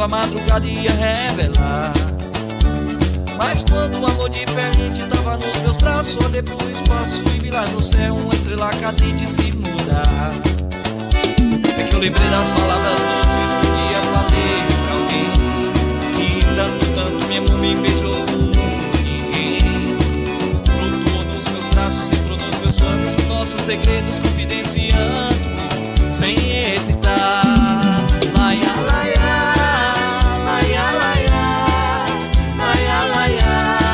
a madrugada ia revelar. Mas quando um amor diferente tava nos meus braços, olhei pro espaço e vi lá no céu uma estrela cadente se mudar. É que eu lembrei das palavras doces que um dia falei pra alguém, que tanto me amou, me beijou como ninguém. Flutuou nos meus braços, entrou nos meus planos, os nossos segredos confidenciando, sem hesitar. Laia, laia, laia, laia, laia, laia,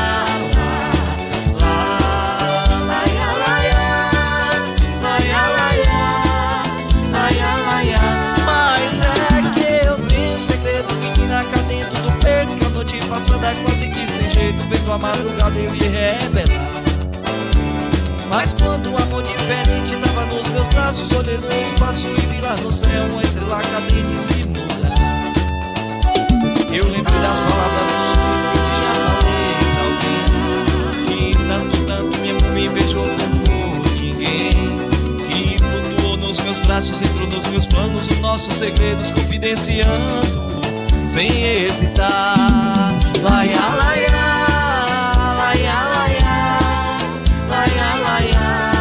laia, laia, laia, laia. Mas é que eu tenho um segredo, menina, cá dentro do peito, que a noite passada quase que sem jeito, feito a madrugada eu ia revelar. Mas quando um amor diferente tava nos meus braços, olhei no espaço e vi lá no céu uma estrela cadente se mudar. Eu lembrei das palavras doces que um dia falei pra alguém, que tanto me amou, me beijou como ninguém. Que flutuou nos meus braços, entrou nos meus planos, os nossos segredos confidenciando, sem hesitar. Laia, laia, laia, laia, laia, laia,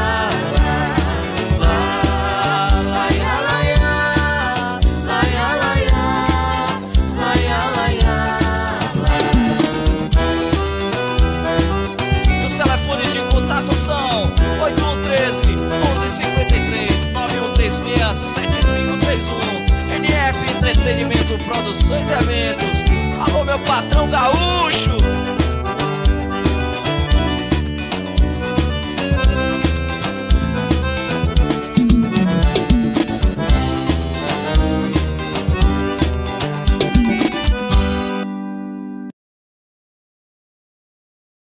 laia, laia, laia, laia. E os telefones de contato são 8113-1153, 9136-7531. NF Entretenimento, Produções e Eventos. Alô, meu patrão gaúcho.